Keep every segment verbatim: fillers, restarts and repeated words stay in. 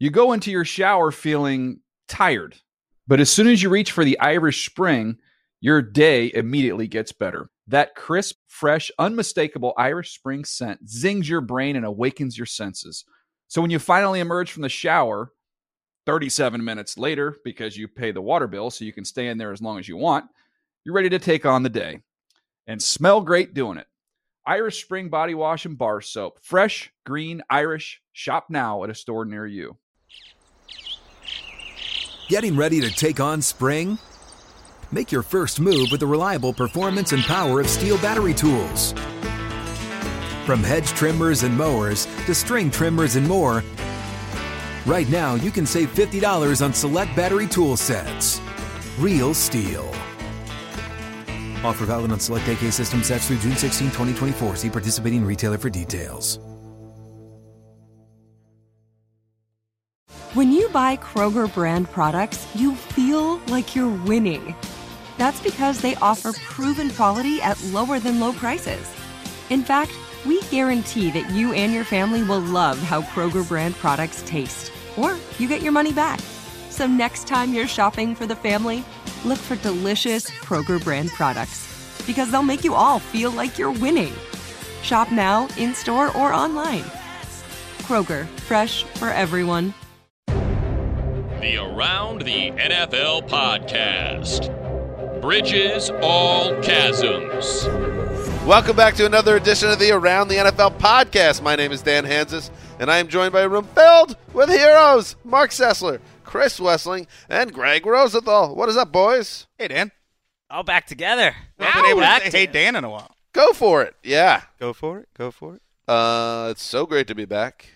You go into your shower feeling tired, but as soon as you reach for the Irish Spring, your day immediately gets better. That crisp, fresh, unmistakable Irish Spring scent zings your brain and awakens your senses. So when you finally emerge from the shower, thirty-seven minutes later, because you pay the water bill so you can stay in there as long as you want, you're ready to take on the day. And smell great doing it. Irish Spring Body Wash and Bar Soap. Fresh, green, Irish. Shop now at a store near you. Getting ready to take on spring? Make your first move with the reliable performance and power of Steel battery tools. From hedge trimmers and mowers to string trimmers and more, right now you can save fifty dollars on select battery tool sets. Real Steel. Offer valid on select A K system sets through June sixteenth, twenty twenty-four. See participating retailer for details. When you buy Kroger brand products, you feel like you're winning. That's because they offer proven quality at lower than low prices. In fact, we guarantee that you and your family will love how Kroger brand products taste, or you get your money back. So next time you're shopping for the family, look for delicious Kroger brand products, because they'll make you all feel like you're winning. Shop now, in-store, or online. Kroger, fresh for everyone. The Around the N F L podcast. Bridges all chasms. Welcome back to another edition of the Around the N F L podcast. My name is Dan Hansis, and I am joined by a room filled with heroes. Mark Sessler, Chris Wessling, and Greg Rosenthal. What is up, boys? Hey, Dan. All back together. I haven't been able back to say hey, Dan in a while. Go for it. Yeah. Go for it. Go for it. Uh, it's so great to be back.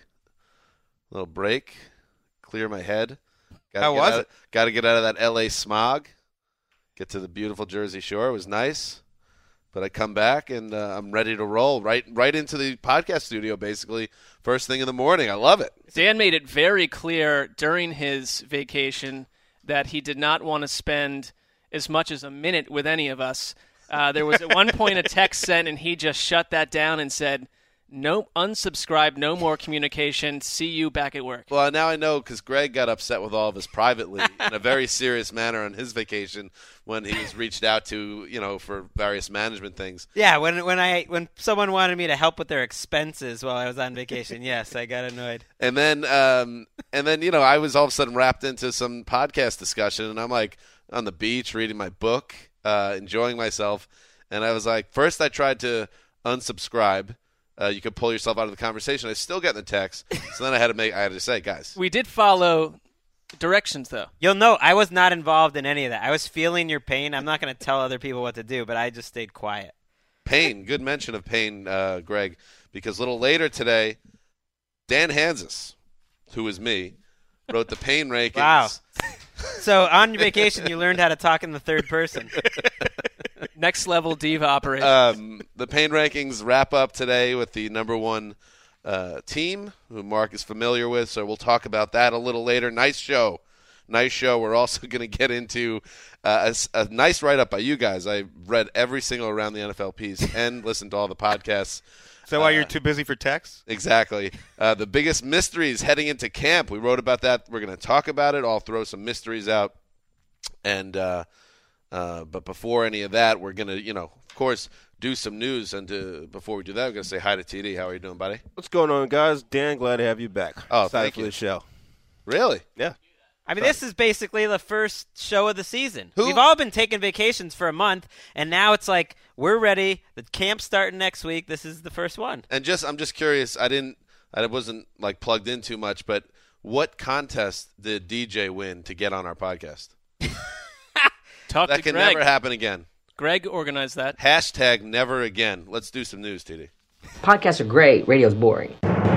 A little break. Clear my head. Gotta How get was out, it? Got to get out of that L A smog. Get to the beautiful Jersey Shore. It was nice. But I come back, and uh, I'm ready to roll right right into the podcast studio, basically, first thing in the morning. I love it. Dan made it very clear during his vacation that he did not want to spend as much as a minute with any of us. Uh, there was at one point a text sent, and he just shut that down and said, nope, unsubscribe, no more communication, see you back at work. Well, now I know because Greg got upset with all of us privately in a very serious manner on his vacation when he was reached out to, you know, for various management things. Yeah, when when I when someone wanted me to help with their expenses while I was on vacation, yes, I got annoyed. And then, um, and then, you know, I was all of a sudden wrapped into some podcast discussion, and I'm like on the beach reading my book, uh, enjoying myself, and I was like, first I tried to unsubscribe. Uh, you could pull yourself out of the conversation. I still get the text, so then I had to make. I had to say, guys, we did follow directions, though. You'll know I was not involved in any of that. I was feeling your pain. I'm not going to tell other people what to do, but I just stayed quiet. Pain. Good mention of pain, uh, Greg, because a little later today, Dan Hansis, who is me, wrote the pain rankings. Wow. So on your vacation, you learned how to talk in the third person. Next level diva operation. Um, the pain rankings wrap up today with the number one uh, team, who Mark is familiar with, so we'll talk about that a little later. Nice show. Nice show. We're also going to get into uh, a, a nice write-up by you guys. I read every single Around the N F L piece and listened to all the podcasts. So why uh, you're too busy for text? Exactly. Uh, the biggest mysteries heading into camp. We wrote about that. We're going to talk about it. I'll throw some mysteries out. And uh, uh, but before any of that, we're going to, you know, of course, do some news. And to, before we do that, I'm going to say hi to T D. How are you doing, buddy? What's going on, guys? Dan, glad to have you back. Oh, Excited thank for you. the show. Really? Yeah. I mean, this is basically the first show of the season. Who? We've all been taking vacations for a month, and now it's like we're ready. The camp's starting next week. This is the first one. And just, I'm just curious. I didn't, I wasn't like plugged in too much, but what contest did D J win to get on our podcast? Talk That to can Greg. never happen again. Greg organized that. Hashtag never again. Let's do some news, T D. Podcasts are great. Radio's boring.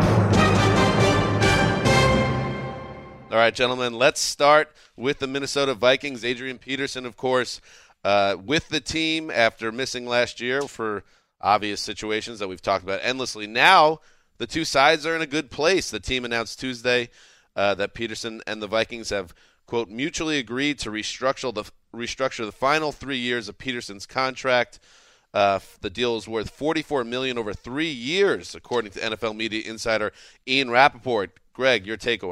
All right, gentlemen, let's start with the Minnesota Vikings. Adrian Peterson, of course, uh, with the team after missing last year for obvious situations that we've talked about endlessly. Now the two sides are in a good place. The team announced Tuesday uh, that Peterson and the Vikings have, quote, mutually agreed to restructure the, restructure the final three years of Peterson's contract. Uh, the deal is worth forty-four million dollars over three years, according to N F L media insider Ian Rappaport. Greg, your takeaway.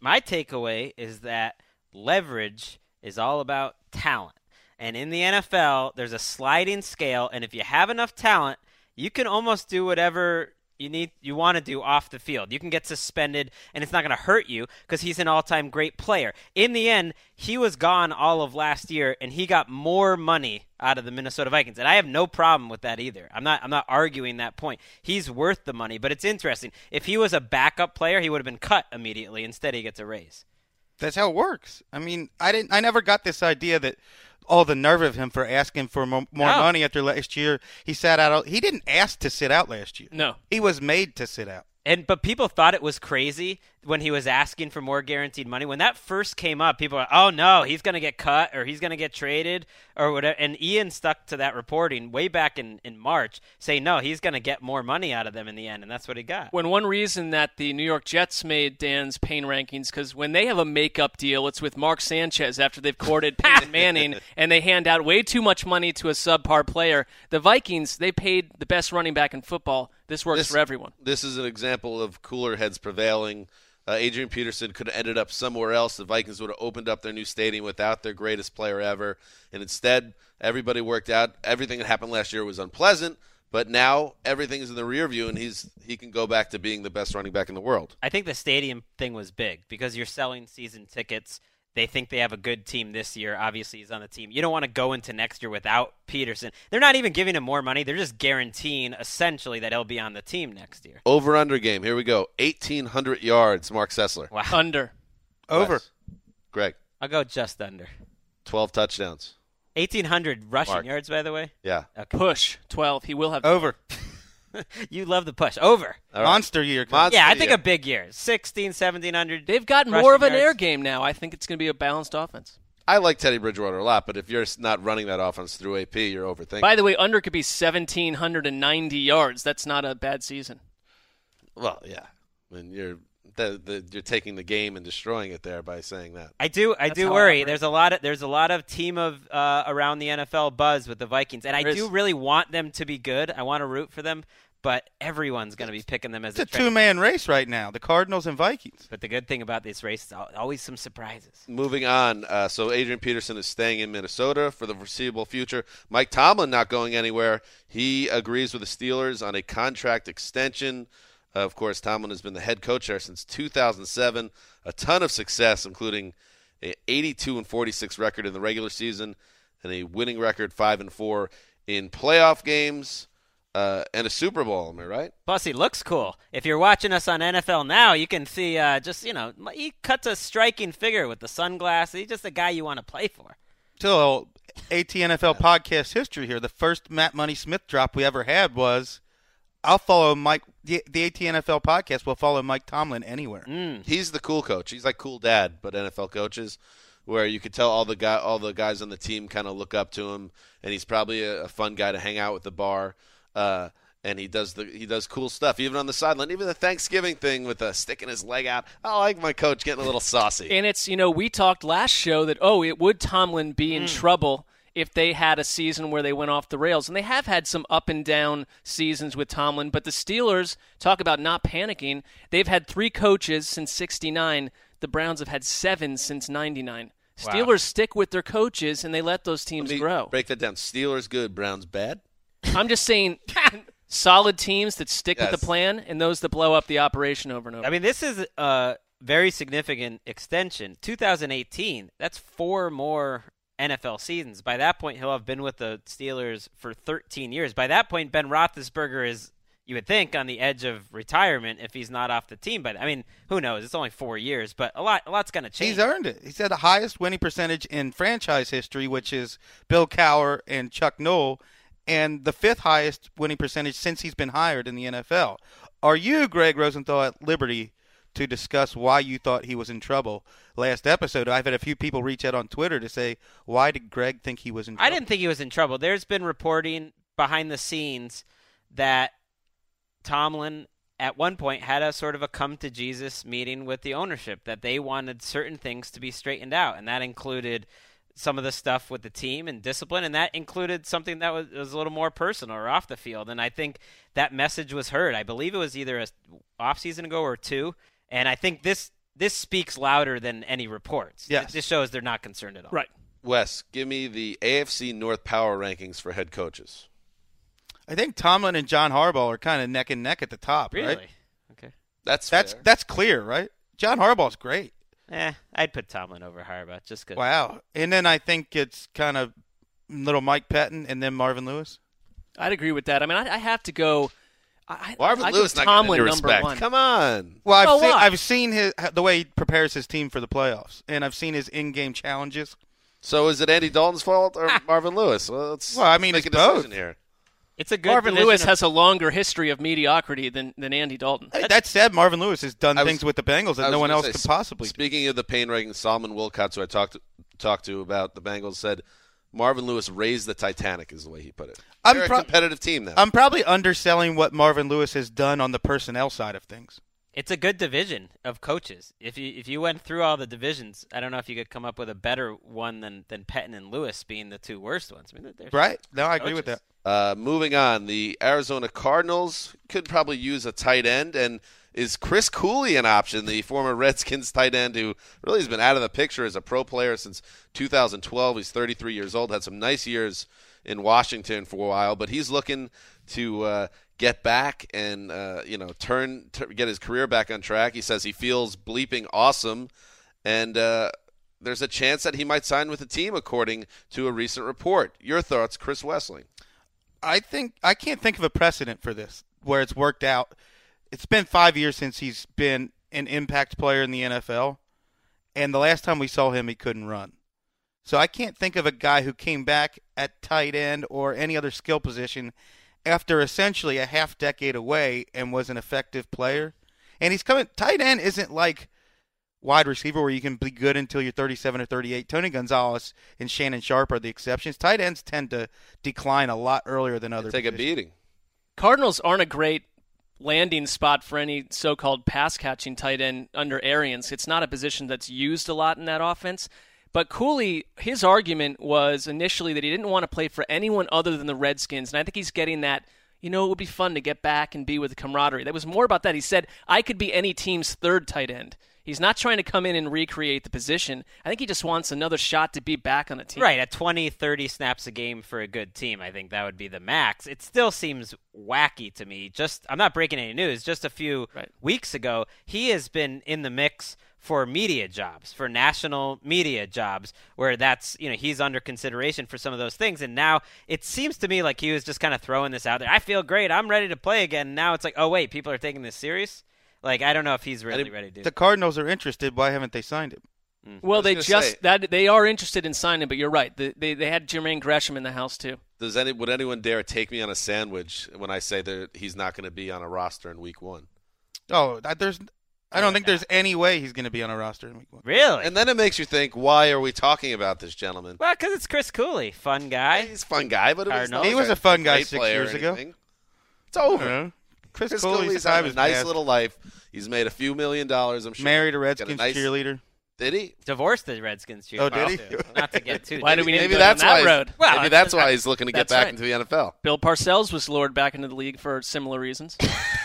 My takeaway is that leverage is all about talent. And in the N F L, there's a sliding scale, and if you have enough talent, you can almost do whatever you need, you want to do off the field. You can get suspended, and it's not going to hurt you because he's an all-time great player. In the end, he was gone all of last year, and he got more money out of the Minnesota Vikings, and I have no problem with that either. I'm not I'm not arguing that point. He's worth the money, but it's interesting. If he was a backup player, he would have been cut immediately. Instead, he gets a raise. That's how it works. I mean, I didn't. I never got this idea that all the nerve of him for asking for more, more No. money after last year. He sat out. He didn't ask to sit out last year. No. He was made to sit out. And but people thought it was crazy when he was asking for more guaranteed money. When that first came up, people were, oh no, he's going to get cut or he's going to get traded or whatever. And Ian stuck to that reporting way back in, in March, saying no, he's going to get more money out of them in the end, and that's what he got. When one reason that the New York Jets made Dan's pain rankings, because when they have a makeup deal, it's with Mark Sanchez after they've courted Peyton Manning, and they hand out way too much money to a subpar player. The Vikings, they paid the best running back in football. This works This- for everyone. This is an example of cooler heads prevailing. Uh, Adrian Peterson could have ended up somewhere else. The Vikings would have opened up their new stadium without their greatest player ever. And instead, everybody worked out. Everything that happened last year was unpleasant, but now everything is in the rear view, and he's he can go back to being the best running back in the world. I think the stadium thing was big because you're selling season tickets. They think they have a good team this year. Obviously, he's on the team. You don't want to go into next year without Peterson. They're not even giving him more money. They're just guaranteeing, essentially, that he'll be on the team next year. Over-under game. Here we go. eighteen hundred yards, Mark Sessler. Wow. Under. Over. Wes. Greg. I'll go just under. twelve touchdowns. eighteen hundred rushing Mark. yards, by the way. Yeah. Okay. Push. twelve. He will have. Over. You love the push. Over. All right. Monster year. Monster Yeah, I think year. a big year. sixteen, seventeen hundred. They've got more rushing of an yards. air game now. I think it's going to be a balanced offense. I like Teddy Bridgewater a lot, but if you're not running that offense through A P, you're overthinking. By the way, under could be one thousand seven hundred ninety yards. That's not a bad season. Well, yeah. I mean, you're the, the, you're taking the game and destroying it there by saying that. I do, I That's do how I worry. operate. There's a lot of, there's a lot of team of uh, around the N F L buzz with the Vikings, and I There do is. really want them to be good. I want to root for them, but everyone's going to be picking them as It's a trend. two-man race right now. The Cardinals and Vikings. But the good thing about this race is al- always some surprises. Moving on, uh, so Adrian Peterson is staying in Minnesota for the foreseeable future. Mike Tomlin not going anywhere. He agrees with the Steelers on a contract extension. Uh, of course, Tomlin has been the head coach there since two thousand seven. A ton of success, including an eighty-two and forty-six record in the regular season and a winning record five and four in playoff games uh, and a Super Bowl. Am I right? Plus, he looks cool. If you're watching us on N F L Now, you can see uh, just, you know, he cuts a striking figure with the sunglasses. He's just a guy you want to play for. Still, AT N F L podcast history here. The first Matt Money Smith drop we ever had was, I'll follow Mike. The, the AT N F L podcast will follow Mike Tomlin anywhere. Mm. He's the cool coach. He's like cool dad, but N F L coaches, where you could tell all the guy, all the guys on the team kind of look up to him, and he's probably a, a fun guy to hang out with at the bar. Uh, and he does the he does cool stuff, even on the sideline, even the Thanksgiving thing with uh, sticking his leg out. I like my coach getting a little saucy. And it's, you know, we talked last show that, oh, it would Tomlin be in Mm. trouble if they had a season where they went off the rails. And they have had some up and down seasons with Tomlin. But the Steelers, talk about not panicking, they've had three coaches since sixty-nine. The Browns have had seven since ninety-nine. Wow. Steelers stick with their coaches, and they let those teams Let me grow. break that down. Steelers good, Browns bad. I'm just saying solid teams that stick with Yes. the plan and those that blow up the operation over and over. I mean, this is a very significant extension. two thousand eighteen, that's four more N F L seasons. By that point, he'll have been with the Steelers for thirteen years. By that point, Ben Roethlisberger is, you would think, on the edge of retirement if he's not off the team. But, I mean, who knows? It's only four years, but a lot, a lot's going to change. He's earned it. He's had the highest winning percentage in franchise history, which is Bill Cowher and Chuck Noll, and the fifth highest winning percentage since he's been hired in the N F L. Are you, Greg Rosenthal, at liberty to discuss why you thought he was in trouble last episode? I've had a few people reach out on Twitter to say, why did Greg think he was in trouble? I didn't think he was in trouble. There's been reporting behind the scenes that Tomlin at one point had a sort of a come-to-Jesus meeting with the ownership, that they wanted certain things to be straightened out, and that included some of the stuff with the team and discipline, and that included something that was, was a little more personal or off the field. And I think that message was heard. I believe it was either a off season ago or two, and I think this this speaks louder than any reports. Yes. This shows they're not concerned at all. Right. Wes, give me the A F C North power rankings for head coaches. I think Tomlin and John Harbaugh are kind of neck and neck at the top, Really? right? Okay. That's That's fair. that's clear, right? John Harbaugh's great. Eh, I'd put Tomlin over Harbaugh just because. Wow. And then I think it's kind of little Mike Pettin and then Marvin Lewis. I'd agree with that. I mean, I, I have to go. I, Marvin I Lewis go not getting Tomlin any number respect. one. Come on. Well, I've Well, seen why? I've seen his the way he prepares his team for the playoffs, and I've seen his in-game challenges. So is it Andy Dalton's fault or Marvin Lewis? Well, let's Well, I mean, make it's a decision both. here. It's a good Marvin division Lewis of- has a longer history of mediocrity than, than Andy Dalton. That said, Marvin Lewis has done I was- things with the Bengals I that was no one gonna else say, could sp- possibly do. Speaking of the pain rankings, Solomon Wilcott, who I talked to, talked to about the Bengals, said Marvin Lewis raised the Titanic, is the way he put it. I'm They're pro- a competitive team now. I'm probably underselling what Marvin Lewis has done on the personnel side of things. It's a good division of coaches. If you if you went through all the divisions, I don't know if you could come up with a better one than than Pettin and Lewis being the two worst ones. I mean, they're Right? No, I agree with that. coaches. Uh, moving on, the Arizona Cardinals could probably use a tight end, and is Chris Cooley an option, the former Redskins tight end who really has been out of the picture as a pro player since two thousand twelve. He's thirty-three years old, had some nice years in Washington for a while, but he's looking to uh, get back and uh, you know turn t- get his career back on track. He says he feels bleeping awesome, and uh, there's a chance that he might sign with the team, according to a recent report. Your thoughts, Chris Wessling? I think I can't think of a precedent for this where it's worked out. It's been five years since he's been an impact player in the N F L, and the last time we saw him, he couldn't run. So I can't think of a guy who came back at tight end or any other skill position after essentially a half decade away and was an effective player. And he's coming. Tight end isn't like wide receiver where you can be good until you're thirty-seven or thirty-eight. Tony Gonzalez and Shannon Sharp are the exceptions. Tight ends tend to decline a lot earlier than other Take a positions. beating. Cardinals aren't a great landing spot for any so-called pass-catching tight end under Arians. It's not a position that's used a lot in that offense. But Cooley, his argument was initially that he didn't want to play for anyone other than the Redskins, and I think he's getting that, you know, it would be fun to get back and be with the camaraderie. That was more about that. He said, I could be any team's third tight end. He's not trying to come in and recreate the position. I think he just wants another shot to be back on a team. Right, at twenty, thirty snaps a game for a good team, I think that would be the max. It still seems wacky to me. Just I'm not breaking any news. Just a few Right. weeks ago, he has been in the mix for media jobs, for national media jobs, where that's, you know, he's under consideration for some of those things. And now it seems to me like he was just kind of throwing this out there. I feel great. I'm ready to play again. Now it's like, oh, wait, people are taking this serious? Like, I don't know if he's really ready to do The it. Cardinals are interested. Why haven't they signed him? Well, they gonna just say- that they are interested in signing, but you're right. They, they they had Jermaine Gresham in the house too. Does any would anyone dare take me on a sandwich when I say that he's not going to be on a roster in Week One? Oh, that- there's. I don't think there's any way he's going to be on a roster in week one. Really? And then it makes you think, why are we talking about this gentleman? Well, because it's Chris Cooley, fun guy. He's a fun guy, but it was Cardinals. not He was like a fun guy great six player or years ago. anything. It's over. Uh, Chris, Chris Cooley's Cooley's time had a is nice past. little life. He's made a few million dollars, I'm sure. Married a Got Redskins nice- cheerleader. Did he? Divorced the Redskins. Oh, did he? too. Not to get too. Why do we need Maybe to go down that's that why. he's- road? Well, maybe that's why he's looking to get that's back right. into the N F L. Bill Parcells was lured back into the league for similar reasons.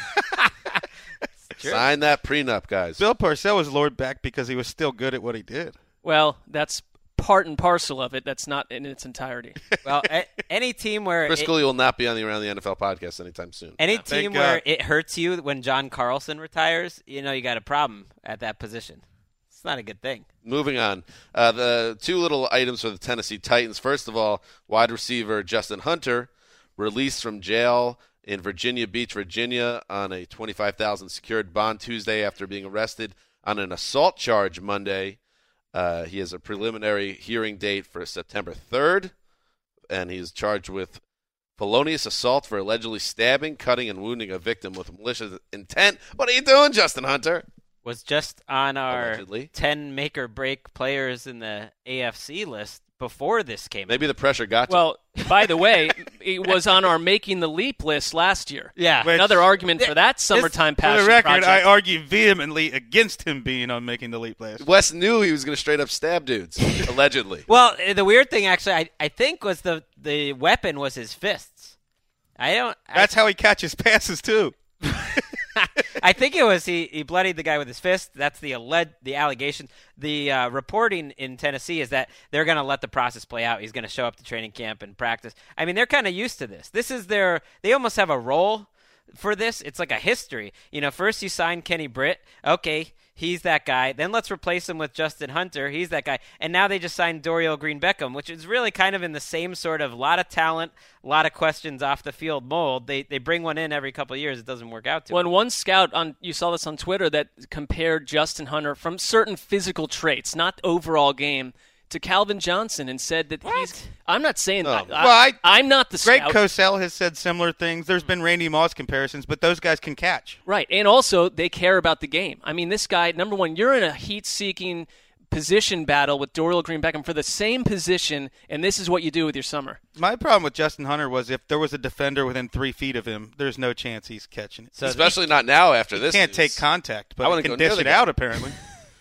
Sure. Sign that prenup, guys. Bill Parcells was lured back because he was still good at what he did. Well, that's part and parcel of it. That's not in its entirety. Well, a- any team where Chris it- Cooley will not be on the Around the N F L podcast anytime soon. any Thank team God. where it hurts you when John Carlson retires, you know you got a problem at that position. It's not a good thing. Moving on, uh, the two little items for the Tennessee Titans. First of all, wide receiver Justin Hunter released from jail in Virginia Beach, Virginia, on a twenty-five thousand dollars secured bond Tuesday after being arrested on an assault charge Monday. Uh, he has a preliminary hearing date for September third, and he's charged with felonious assault for allegedly stabbing, cutting, and wounding a victim with malicious intent. What are you doing, Justin Hunter? Was just on our Allegedly. ten make or break players in the A F C list before this came. Maybe the pressure got to him. Well, by the way, it was on our Making the Leap list last year. yeah. Which- Another argument for that This- summertime For passion the record, project. I argue vehemently against him being on Making the Leap last. Wes knew he was going to straight up stab dudes, allegedly. Well, uh, the weird thing actually, I, I think was the the weapon was his fists. I don't. I- That's how he catches passes too. I think it was he, he bloodied the guy with his fist. That's the alleged, the allegation. The uh, reporting in Tennessee is that they're going to let the process play out. He's going to show up to training camp and practice. I mean, they're kind of used to this. This is their – they almost have a role for this. It's like a history. You know, first you sign Kenny Britt. Okay, he's that guy. Then let's replace him with Justin Hunter. He's that guy. And now they just signed Dorial Green-Beckham, which is really kind of in the same sort of lot of talent, a lot of questions off the field mold. They they bring one in every couple of years. It doesn't work out too well. When one scout, on you saw this on Twitter, that compared Justin Hunter from certain physical traits, not overall game, to Calvin Johnson and said that what? he's – I'm not saying No. that. Well, I, I'm not the Greg scout. Cosell has said similar things. There's been Randy Moss comparisons, but those guys can catch. Right, and also they care about the game. I mean, this guy, number one, you're in a heat-seeking position battle with Dorial Green-Beckham for the same position, and this is what you do with your summer. My problem with Justin Hunter was if there was a defender within three feet of him, there's no chance he's catching it. So Especially not now after he this. can't news. take contact, I but wanna he go can near dish the it guy. out apparently.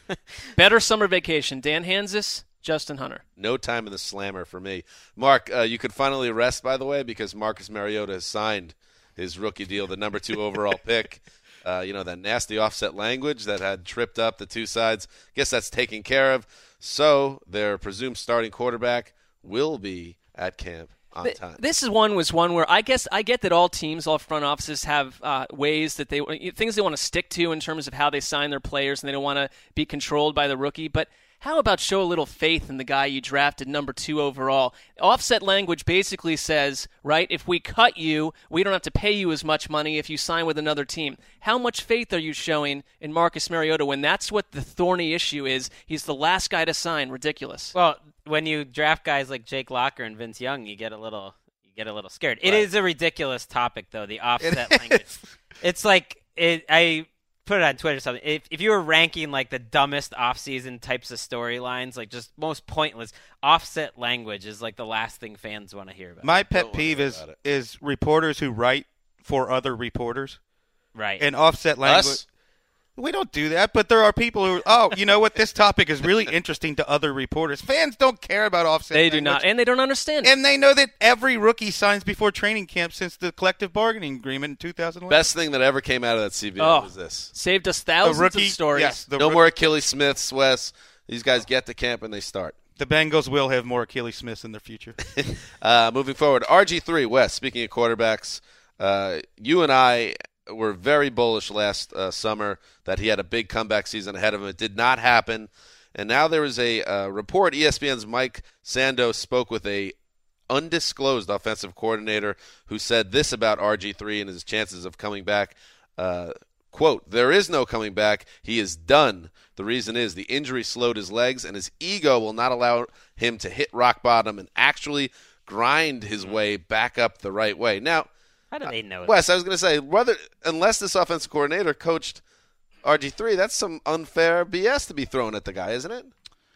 Better summer vacation, Dan Hansis, Justin Hunter. No time in the slammer for me. Mark, uh, you could finally rest, by the way, because Marcus Mariota has signed his rookie deal, the number two overall pick. Uh, you know, that nasty offset language that had tripped up the two sides. Guess that's taken care of. So their presumed starting quarterback will be at camp on Th- time. This is one was one where I guess I get that all teams, all front offices have uh, ways that they things they want to stick to in terms of how they sign their players, and they don't want to be controlled by the rookie. But how about show a little faith in the guy you drafted number two overall? Offset language basically says, right, if we cut you, we don't have to pay you as much money if you sign with another team. How much faith are you showing in Marcus Mariota when that's what the thorny issue is? He's the last guy to sign. Ridiculous. Well, when you draft guys like Jake Locker and Vince Young, you get a little you get a little scared. It Right. is a ridiculous topic, though, the offset language. It's like it, I put it on Twitter or something. If, if you were ranking like the dumbest offseason types of storylines, like just most pointless, offset language is like the last thing fans want to hear about. My pet Don't peeve worry is about it. is reporters who write for other reporters Right. and offset language. Us? We don't do that, but there are people who, oh, you know what, this topic is really interesting to other reporters. Fans don't care about offset They language. do not, and they don't understand it. And they know that every rookie signs before training camp since the collective bargaining agreement in two thousand eleven. Best thing that ever came out of that C B A Oh. was this. Saved us The thousands rookie, of stories. yes, the, No roo- more Achilles Smiths, Wes. These guys get to camp and they start. the Bengals will have more Achilles Smiths in their future. Uh, moving forward, R G three, Wes, speaking of quarterbacks, uh, you and I were very bullish last uh, summer that he had a big comeback season ahead of him. It did not happen. And now there is a uh, report. E S P N's Mike Sando spoke with a undisclosed offensive coordinator who said this about R G three and his chances of coming back. Uh, quote, there is no coming back. He is done. The reason is the injury slowed his legs, and his ego will not allow him to hit rock bottom and actually grind his way back up the right way. Now, How do they know Wes, I was going to say, whether unless this offensive coordinator coached R G three, that's some unfair B S to be thrown at the guy, isn't it?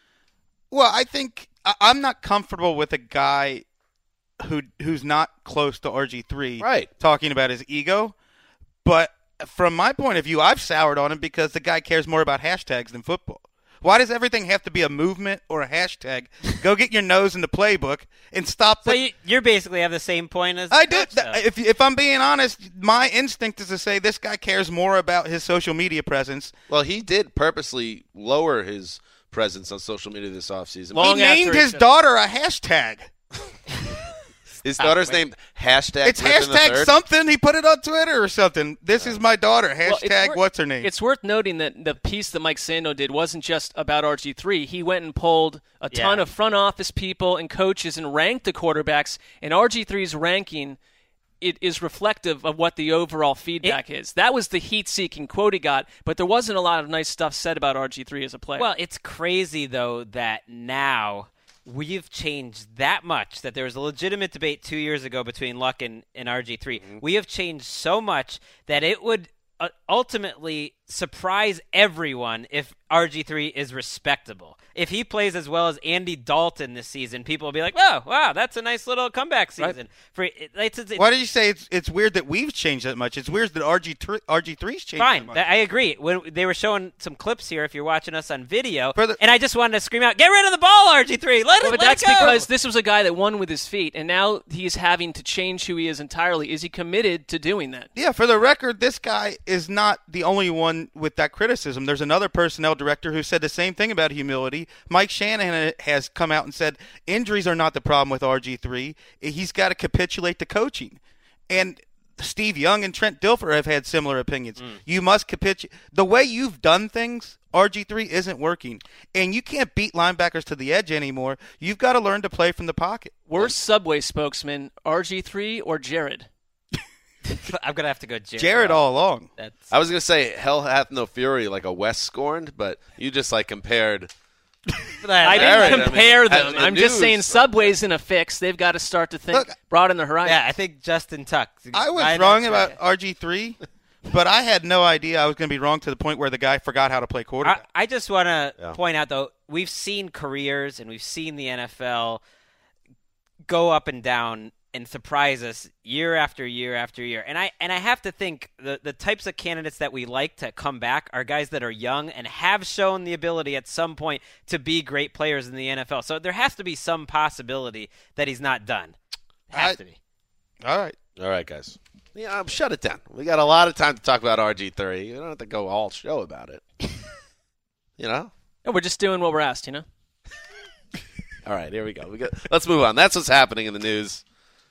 Well, I think I- I'm not comfortable with a guy who who's not close to R G three Right. talking about his ego. But from my point of view, I've soured on him because the guy cares more about hashtags than football. Why does everything have to be a movement or a hashtag? Go get your nose in the playbook and stop. So the- you, you basically have the same point as I the do. coach, though. If if I'm being honest, my instinct is to say this guy cares more about his social media presence. Well, he did purposely lower his presence on social media this offseason. Long he after named he his should- daughter a hashtag. His daughter's wait. named hashtag It's Griffin the hashtag Third. something. He put it on Twitter or something. This is my daughter. Well, it's Hashtag wor- what's her name? It's worth noting that the piece that Mike Sando did wasn't just about R G three. He went and polled a ton Yeah. of front office people and coaches and ranked the quarterbacks. And R G three's ranking it is reflective of what the overall feedback is. That was the heat-seeking quote he got, but there wasn't a lot of nice stuff said about R G three as a player. Well, it's crazy, though, that now we've changed that much, that there was a legitimate debate two years ago between Luck and, and R G three. Mm-hmm. We have changed so much that it would uh, ultimately surprise everyone if R G three is respectable. If he plays as well as Andy Dalton this season, people will be like, oh, wow, that's a nice little comeback season. For it, it's, it's, Why did you say it's it's weird that we've changed that much? It's weird that R G three R G three's changed Fine, that much. Th- I agree. When they were showing some clips here, if you're watching us on video, For the- and I just wanted to scream out, "Get rid of the ball, R G three! Let Well, it, but let that's it go!" because this was a guy that won with his feet, and now he's having to change who he is entirely. Is he committed to doing that? Yeah, for the record, this guy is not the only one with that criticism. There's another personnel director who said the same thing about humility. Mike Shanahan has come out and said injuries are not the problem with R G three. He's got to capitulate to coaching. And Steve Young and Trent Dilfer have had similar opinions. Mm. You must capitulate. The way you've done things, R G three isn't working. And you can't beat linebackers to the edge anymore. You've got to learn to play from the pocket. Worst Subway spokesman, R G three or Jared? I'm going to have to go Jared. Jared all along. That's... I was going to say hell hath no fury like a West scorned, but you just like compared. I Jared, didn't compare I mean, them. the I'm just news. saying Subway's in a fix. They've got to start to think, Look, broaden the horizon. Yeah, I think Justin Tuck. I was Ryan wrong X about Ray. R G three, but I had no idea I was going to be wrong to the point where the guy forgot how to play quarterback. I, I just want to Yeah. point out, though, we've seen careers and we've seen the N F L go up and down and surprise us year after year after year. And I and I have to think the, the types of candidates that we like to come back are guys that are young and have shown the ability at some point to be great players in the N F L. So there has to be some possibility that he's not done. Has I- to be. All right. All right, guys. Yeah, um, shut it down. We got a lot of time to talk about R G three. You don't have to go all show about it. You know? No, we're just doing what we're asked, you know? All right, here we go. We got. Let's move on. That's what's happening in the news.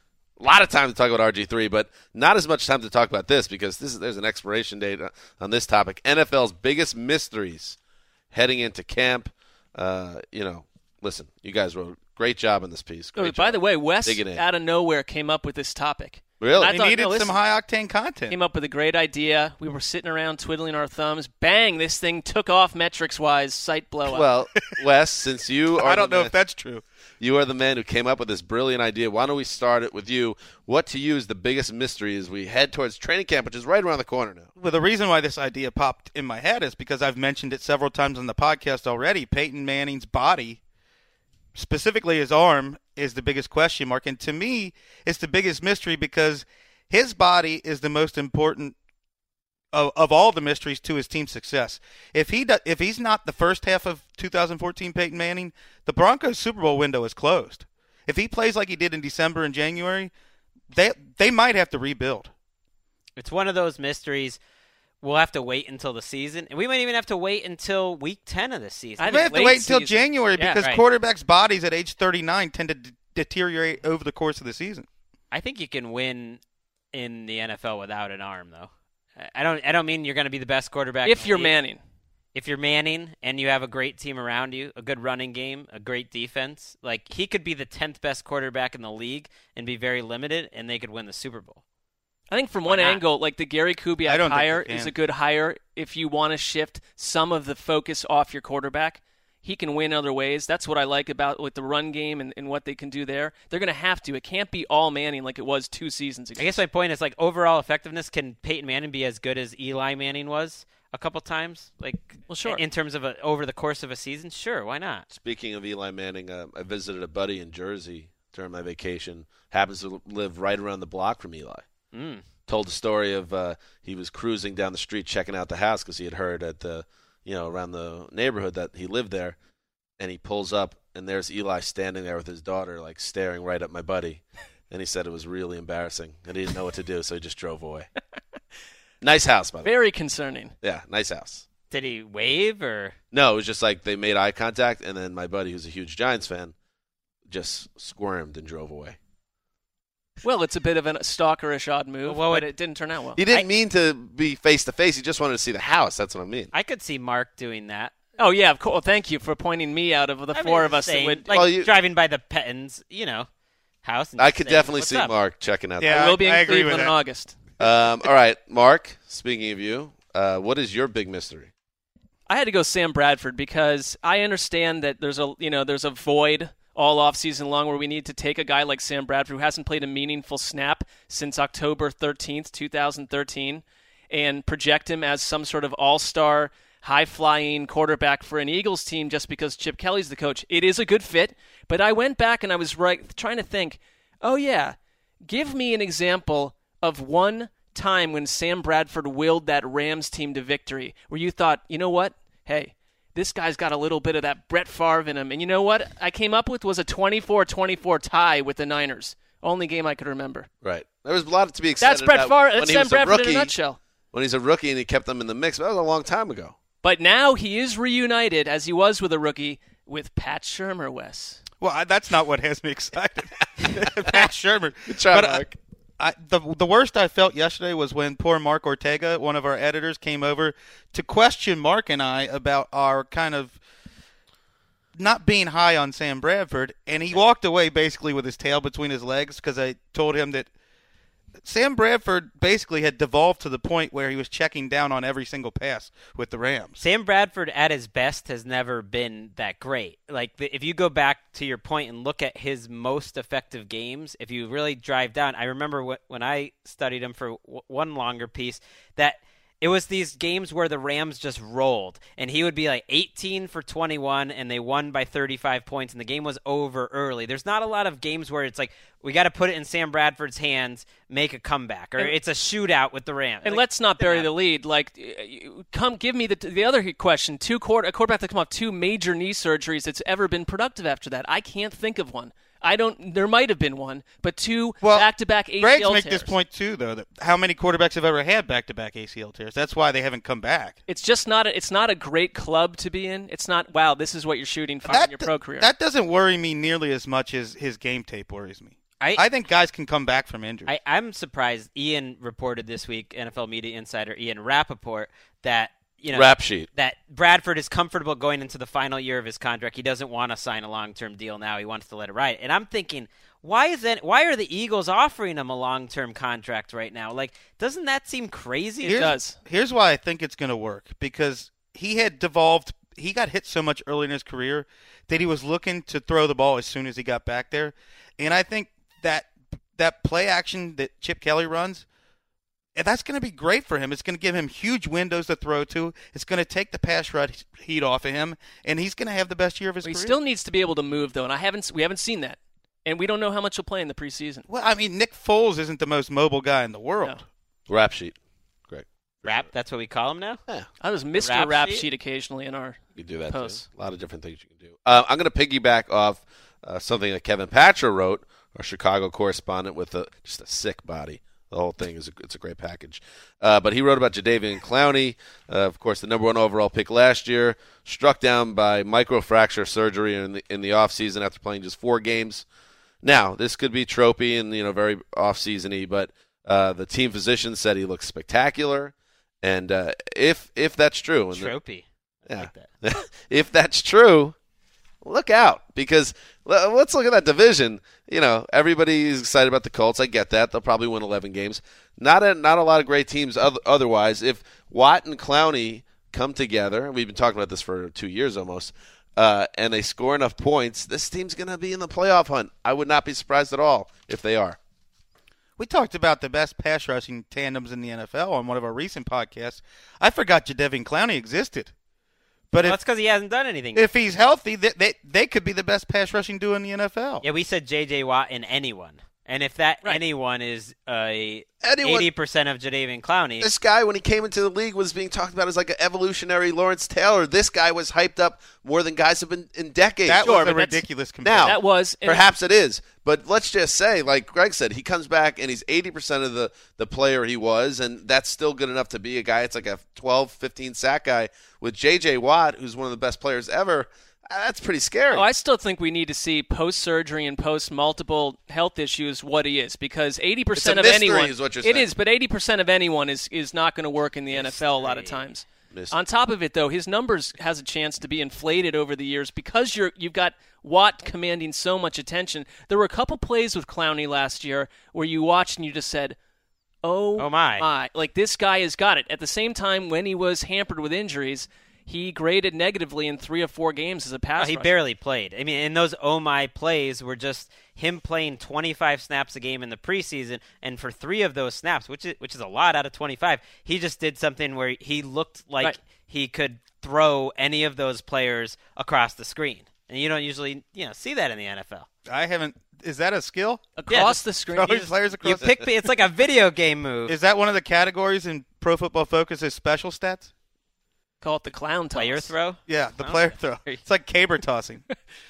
A lot of time to talk about R G three, but not as much time to talk about this because this is there's an expiration date on this topic. N F L's biggest mysteries heading into camp. Uh, you know, listen, you guys wrote a great job on this piece. Oh, Great by job. the way, Wes Digging in. out of nowhere came up with this topic. Really? I They thought, needed no, this some high-octane content. Came up with a great idea. We were sitting around twiddling our thumbs. Bang! This thing took off metrics-wise. Site blow up. Well, Wes, since you are I don't the know man, if that's true. you are the man who came up with this brilliant idea. Why don't we start it with you? What to you is the biggest mystery as we head towards training camp, which is right around the corner now. Well, the reason why this idea popped in my head is because I've mentioned it several times on the podcast already. Peyton Manning's body, specifically his arm, is the biggest question mark. And to me, it's the biggest mystery because his body is the most important of, of all the mysteries to his team's success. If he do, if he's not the first half of two thousand fourteen Peyton Manning, the Broncos' Super Bowl window is closed. If he plays like he did in December and January, they they might have to rebuild. It's one of those mysteries. We'll have to wait until the season, and we might even have to wait until week ten of the season. I We may have to late wait until season. January Yeah, because right. quarterbacks' bodies at age thirty-nine tend to d- deteriorate over the course of the season. I think you can win in the N F L without an arm, though. I don't. I don't mean you're going to be the best quarterback if in the you're league. Manning. If you're Manning and you have a great team around you, a good running game, a great defense, like he could be the tenth best quarterback in the league and be very limited, and they could win the Super Bowl. I think from Why one not? angle, like the Gary I Kubiak don't think hire you is can. a good hire if you want to shift some of the focus off your quarterback. He can win other ways. That's what I like about with the run game and, and what they can do there. They're going to have to. It can't be all Manning like it was two seasons ago. I guess my point is like overall effectiveness. Can Peyton Manning be as good as Eli Manning was a couple times? Like, Well, sure. In terms of a, over the course of a season, sure, why not? Speaking of Eli Manning, uh, I visited a buddy in Jersey during my vacation. Happens to live right around the block from Eli. Mm. Told the story of uh, he was cruising down the street checking out the house because he had heard at the, you know, around the neighborhood that he lived there, and he pulls up and there's Eli standing there with his daughter, like staring right at my buddy, and he said it was really embarrassing and he didn't know what to do, so he just drove away. Nice house, by the way. Very concerning. Yeah, nice house. Did he wave or? No, it was just like they made eye contact, and then my buddy, who's a huge Giants fan, just squirmed and drove away. Well, it's a bit of a stalkerish odd move, Well, but it- it didn't turn out well. He didn't I- mean to be face to face. He just wanted to see the house. That's what I mean. I could see Mark doing that. Oh, yeah, of course. Well, thank you for pointing me out of the I four mean, of us saying, that would. like Well, you- driving by the Pettins, you know, house. And I just could saying, definitely "What's see up?" Mark checking out. Yeah. I will be in I agree with Cleveland in that. August. Um, all right, Mark. Speaking of you, uh, what is your big mystery? I had to go Sam Bradford because I understand that there's a you know there's a void all off season long where we need to take a guy like Sam Bradford who hasn't played a meaningful snap since October thirteenth, twenty thirteen, and project him as some sort of all-star, high-flying quarterback for an Eagles team just because Chip Kelly's the coach. It is a good fit, but I went back and I was right trying to think, oh yeah, give me an example of one time when Sam Bradford willed that Rams team to victory where you thought, you know what, hey, this guy's got a little bit of that Brett Favre in him. And you know what I came up with was a twenty-four twenty-four tie with the Niners. Only game I could remember. Right. There was a lot to be excited That's Brett about Favre. when That's he Sam was a Bradford rookie. in a nutshell. when he's a rookie and he kept them in the mix. That was a long time ago. But now he is reunited, as he was with a rookie, with Pat Shurmur, Wes. Well, I, that's not what has me excited. Pat Shurmur. Good try, but Mark. I, I, the, the worst I felt yesterday was when poor Mark Ortega, one of our editors, came over to question Mark and I about our kind of not being high on Sam Bradford, and he walked away basically with his tail between his legs because I told him that Sam Bradford basically had devolved to the point where he was checking down on every single pass with the Rams. Sam Bradford at his best has never been that great. Like, if you go back to your point and look at his most effective games, if you really drive down, I remember when I studied him for one longer piece, that it was these games where the Rams just rolled, and he would be like eighteen for twenty-one, and they won by thirty-five points, and the game was over early. There's not a lot of games where it's like, we got to put it in Sam Bradford's hands, make a comeback, or and, it's a shootout with the Rams. And like, let's not bury the lead. Like, come give me the the other question. Two quarter, a quarterback that come off two major knee surgeries that's ever been productive after that. I can't think of one. I don't. There might have been one, but two well, back-to-back A C L Greg's tears. make this point too, though. That how many quarterbacks have ever had back-to-back A C L tears? That's why they haven't come back. It's just not. A, it's not a great club to be in. It's not. Wow, this is what you're shooting for that, in your pro career. That doesn't worry me nearly as much as his game tape worries me. I, I think guys can come back from injury. I, I'm surprised. Ian reported this week, N F L media insider Ian Rappaport, that you know Rap sheet. that Bradford is comfortable going into the final year of his contract. He doesn't want to sign a long-term deal now. He wants to let it ride. And I'm thinking, why is that? Why are the Eagles offering him a long-term contract right now? Like, doesn't that seem crazy? It here's, does. Here's why I think it's going to work, because he had devolved. He got hit so much early in his career that he was looking to throw the ball as soon as he got back there. And I think that that play action that Chip Kelly runs, that's going to be great for him. It's going to give him huge windows to throw to. It's going to take the pass rush heat off of him, and he's going to have the best year of his Well, he career. still needs to be able to move, though, and I haven't. We haven't seen that, and we don't know how much he'll play in the preseason. Well, I mean, Nick Foles isn't the most mobile guy in the world. No. Rap sheet. Great. Rap? That's what we call him now? Yeah. I was Mister Rap Rap sheet? sheet occasionally in our You can do that posts. too. A lot of different things you can do. Uh, I'm going to piggyback off uh, something that Kevin Patra wrote, our Chicago correspondent, with a, just a sick body. The whole thing is a, it's a great package. Uh, but he wrote about Jadeveon Clowney, uh, of course, the number one overall pick last year, struck down by microfracture surgery in the in the offseason after playing just four games. Now, this could be tropey and you know very off-season-y, but uh, the team physician said he looks spectacular. And uh, if if that's true, and Tropey. the, yeah, like that. if that's true, look out, because let's look at that division. You know, everybody's excited about the Colts. I get that. They'll probably win eleven games. Not a, not a lot of great teams otherwise. If Watt and Clowney come together, we've been talking about this for two years almost, uh, and they score enough points, this team's going to be in the playoff hunt. I would not be surprised at all if they are. We talked about the best pass rushing tandems in the N F L on one of our recent podcasts. I forgot Jadeveon Clowney existed. But Well, if, that's because he hasn't done anything. if he's healthy, they, they they could be the best pass rushing duo in the N F L. Yeah, we said J J. Watt in anyone. And if that Right. anyone is uh, Anyone- eighty percent of Jadeveon Clowney, This guy, when he came into the league, was being talked about as like an evolutionary Lawrence Taylor. This guy was hyped up more than guys have been in decades. that Sure, was a but that's- ridiculous comparison. Now, That was and Perhaps it is, but let's just say, like Greg said, he comes back and he's eighty percent of the, the player he was, and that's still good enough to be a guy. It's like a twelve, fifteen sack guy with J J. Watt, who's one of the best players ever. Uh, That's pretty scary. Oh, I still think we need to see post-surgery and post-multiple health issues what he is, because eighty percent of It's a mystery anyone is what you're it saying. is, but eighty percent of anyone is is not going to work in the N F L a lot of times. Mystery. On top of it, though, his numbers has a chance to be inflated over the years because you're you've got Watt commanding so much attention. There were a couple plays with Clowney last year where you watched and you just said, "Oh, Oh, my. Like, this guy has got it." At the same time, when he was hampered with injuries, he graded negatively in three or four games as a pass Oh, he rusher. barely played. I mean, and those oh my plays were just him playing twenty-five snaps a game in the preseason, and for three of those snaps, which is which is a lot out of twenty-five, he just did something where he looked like Right. he could throw any of those players across the screen. And you don't usually, you know, see that in the N F L. I haven't. Is that a skill? across Yeah, just the screen. Throwing he just- players You across. pick it's like a video game move. Is that one of the categories in Pro Football Focus as special stats? Call it the clown toss. player throw? Yeah, the Oh. player throw. It's like caber tossing.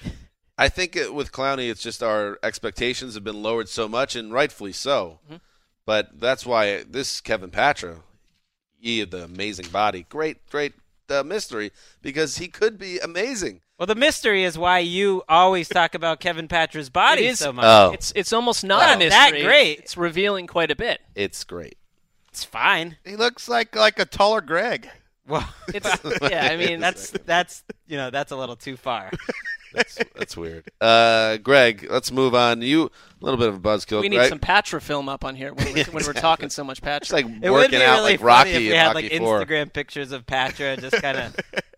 I think it, with Clowney, it's just our expectations have been lowered so much, and rightfully so. Mm-hmm. But that's why this Kevin Patra, he had the amazing body. Great, great uh, mystery because he could be amazing. Well, the mystery is why you always talk about Kevin Patrick's body It is, so much. Oh. It's it's almost not Not a mystery. that great. It's revealing quite a bit. It's great. It's fine. He looks like like a taller Greg. Well, It's yeah. I mean, that's that's you know that's a little too far. That's that's weird. Uh, Greg, let's move on. You a little bit of a buzzkill. we need Greg. some Patra film up on here when we're, when we're talking so much Patra. It's like It would be working out really like funny Rocky if we and had Rocky like Four. Instagram pictures of Patra, just kind of.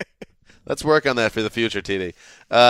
Let's work on that for the future, T D.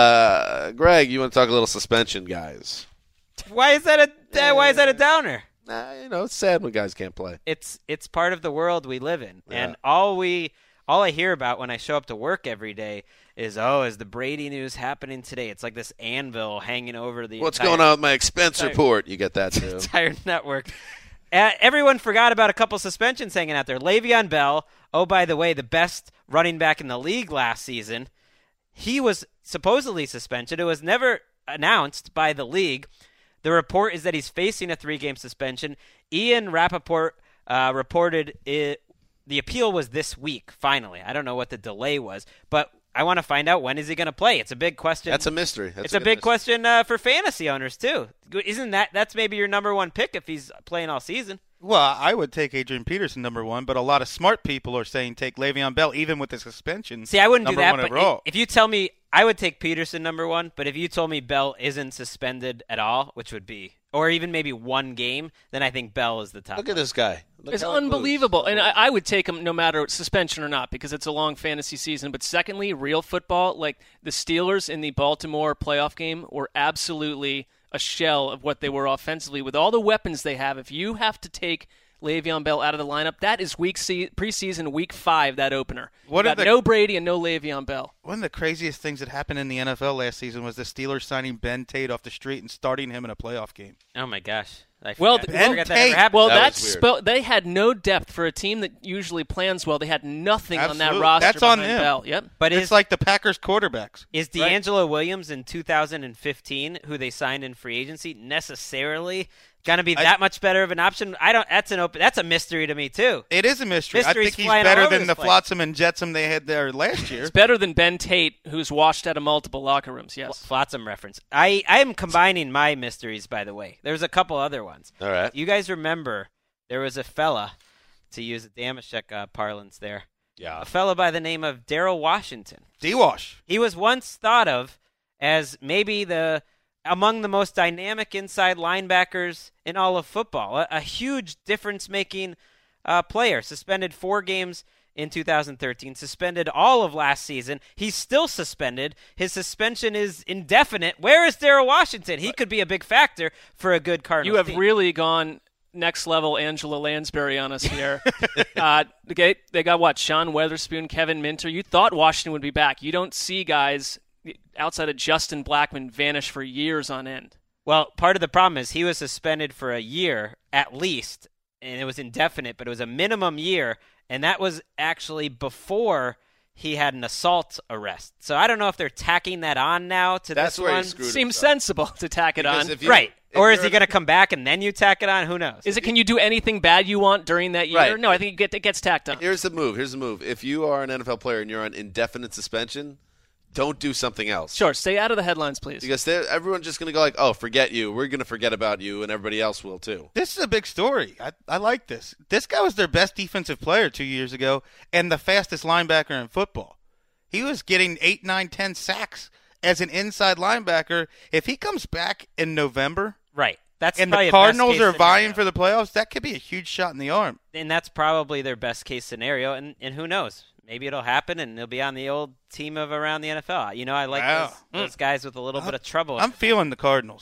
Uh, Greg, you want to talk a little suspension, guys? Why is that a uh, Why is that a downer? Nah, you know, it's sad when guys can't play. It's it's part of the world we live in, Yeah. and all we all I hear about when I show up to work every day is, oh, is the Brady news happening today? It's like this anvil hanging over the What's entire, going on with my expense entire- report? You get that too. entire network. Uh, everyone forgot about a couple suspensions hanging out there. Le'Veon Bell, oh, by the way, the best running back in the league last season, he was supposedly suspended. It was never announced by the league. The report is that he's facing a three-game suspension. Ian Rappaport uh, reported it, the appeal was this week, finally. I don't know what the delay was, but I want to find out, when is he going to play? It's a big question. That's a mystery. That's it's a, good big mystery. question uh, for fantasy owners, too. Isn't that that's maybe your number one pick if he's playing all season? Well, I would take Adrian Peterson number one, but a lot of smart people are saying take Le'Veon Bell, even with the suspension. See, I wouldn't do number that, one but overall. if you tell me, I would take Peterson number one, but if you told me Bell isn't suspended at all, which would be, or even maybe one game, then I think Bell is the top. Look at this guy. Look It's how he moves. unbelievable, and I, I would take him no matter suspension or not because it's a long fantasy season. But secondly, real football, like the Steelers in the Baltimore playoff game, were absolutely a shell of what they were offensively with all the weapons they have. If you have to take Le'Veon Bell out of the lineup, that is week se- preseason week five, that opener. What You are got the- no Brady and no Le'Veon Bell. One of the craziest things that happened in the N F L last season was the Steelers signing Ben Tate off the street and starting him in a playoff game. Oh, my gosh. I Well, forgot, th- I forgot that Tate- ever happened. Well, That that's was weird. spe- they had no depth for a team that usually plans well. They had nothing on that Absolutely. roster. That's on behind them. Bell. Yep. but It's is, like the Packers quarterbacks. is D'Angelo Williams in two thousand fifteen, who they signed in free agency, necessarily going to be I- that much better of an option? I don't. That's an open. That's a mystery to me, too. It is a mystery. I Mystery's think he's flying better all over than this the place. Flotsam and Jetsam they had there last year. It's better than Ben Tate, who's washed out of multiple locker rooms. Yes. Flotsam reference. I, I am combining my mysteries, by the way. There's a couple other ones. All right. You guys remember there was a fella, to use a Damashek uh, parlance there, Yeah. a fella by the name of Daryl Washington. D-Wash. He was once thought of as maybe the among the most dynamic inside linebackers in all of football, a, a huge difference-making uh, player. Suspended four games in two thousand thirteen, suspended all of last season. He's still suspended. His suspension is indefinite. Where is Daryl Washington? He could be a big factor for a good Cardinals You have team. really gone next level Angela Lansbury on us here. uh, okay, they got what? Sean Weatherspoon, Kevin Minter. You thought Washington would be back. You don't see guys outside of Justin Blackman vanish for years on end. Well, part of the problem is he was suspended for a year at least, and it was indefinite, but it was a minimum year, and that was actually before he had an assault arrest. So I don't know if they're tacking that on now to That's this where he one. screwed Seems himself. sensible to tack it Because on. if you- Right. if Or is you're- he going to come back and then you tack it on? Who knows? Is it? Can you do anything bad you want during that year? Right. No, I think it, get, it gets tacked on. Here's the move. Here's the move. If you are an N F L player and you're on indefinite suspension, don't do something else. Sure, stay out of the headlines, please. Because they're- everyone's just going to go like, oh, forget you. We're going to forget about you, and everybody else will too. This is a big story. I, I like this. This guy was their best defensive player two years ago and the fastest linebacker in football. He was getting eight, nine, ten sacks as an inside linebacker. If he comes back in November right. That's and probably the a best Cardinals case are vying scenario. for the playoffs, that could be a huge shot in the arm. And that's probably their best case scenario, and, and who knows? Maybe it'll happen, and they'll be on the old team of around the N F L. You know, I like Wow. those, those guys with a little bit of trouble. I'm feeling the Cardinals.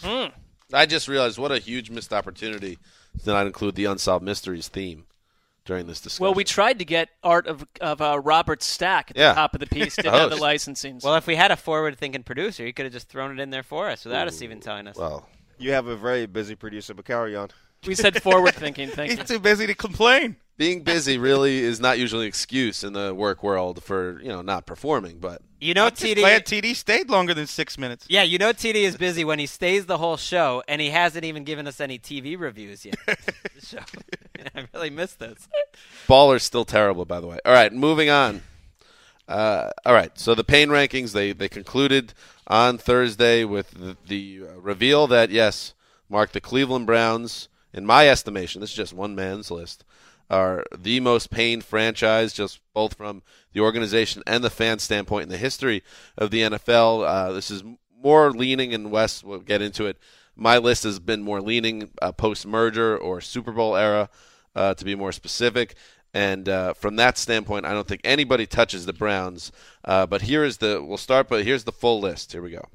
I just realized what a huge missed opportunity to not include the Unsolved Mysteries theme during this discussion. Well, we tried to get art of of uh, Robert Stack at Yeah. the top of the piece. Didn't The have the host. licensing. so- Well, if we had a forward-thinking producer, he could have just thrown it in there for us without us even telling us. Well, You have a very busy producer, but carry on. we said forward thinking. Thank He's you. too busy to complain. being busy really is not usually an excuse in the work world for, you know, not performing, but You know, I'm just T D. glad T D stayed longer than six minutes. Yeah, you know T D is busy when he stays the whole show, and he hasn't even given us any T V reviews yet. The show. I really missed this. Baller's still terrible, by the way. All right, moving on. Uh, all right, so the pain rankings, they, they concluded on Thursday with the, the uh, reveal that, yes, Mark, the Cleveland Browns, in my estimation, this is just one man's list, are the most pain franchise, just both from the organization and the fan standpoint in the history of the N F L. Uh, this is more leaning, and Wes will get into it. My list has been more leaning uh, post-merger or Super Bowl era, uh, to be more specific. And uh, from that standpoint, I don't think anybody touches the Browns. Uh, but here is the – we'll start, but here's the full list. Here we go.